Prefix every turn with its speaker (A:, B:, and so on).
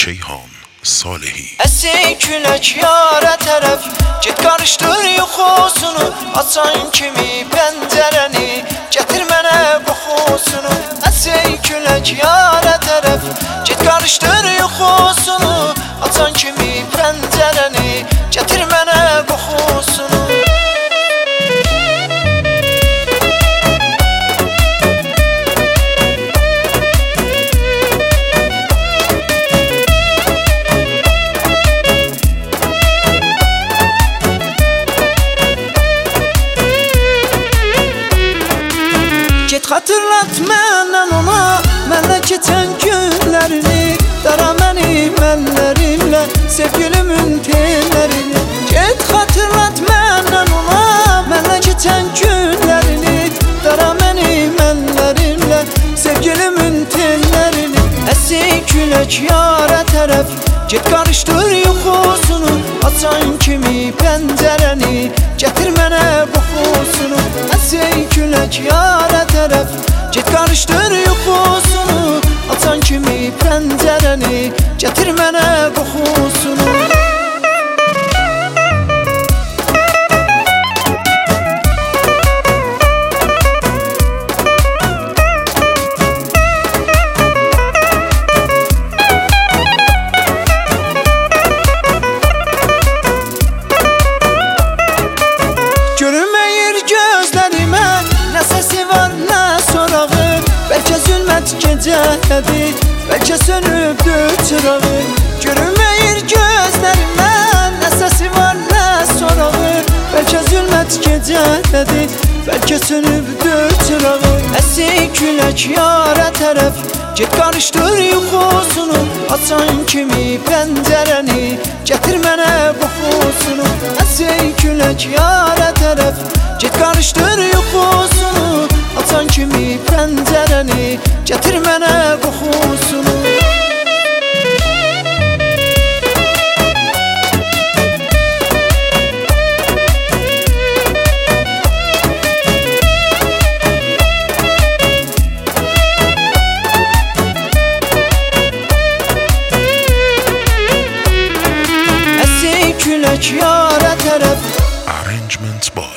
A: Şeyhan Salehi.
B: Əsin külək yara tərəf, get qarışdır yuxusunu, açan kimi pəncərəni, gətir mənə qoxusunu. Əsin külək yara tərəf, get qarışdır yuxusunu, açan kimi pəncərəni, gətir mənə qoxusunu. Get xatırlat məndən ona, mənlə keçən günlərini, dara məni mənlərinlə, sevgilimin tellərini. Get xatırlat məndən ona, mənlə keçən günlərini, dara məni mənlərinlə, sevgilimin tellərini. Əsin külək yara tərəf, get qarışdır yuxusunu, açan kimi pəncərəni, gətir mənə qoxusunu. Əsin külək yara tərəf, get qarışdır yuxusunu, açan kimi pəncərəni, gətir mənə qoxusunu. Görünməyir gözlərimə, nə səsi var, nə sorağı, bəlkə zülmət gecələdi, bəlkə sönübdür çırağı. Görünməyir gözlərimə, nə səsi var, nə sorağı, bəlkə zülmət gecələdi, bəlkə sönübdür çırağı. Əsin külək yara tərəf, get qarışdır yuxusunu, açan kimi pəncərəni, gətir mənə qoxusunu. Əsin külək yara tərəf, get qarışdır yuxusunu, açan kimi pəncərəni, gətir mənə qoxusunu. Külək yara tərəf.
A: Arrangement by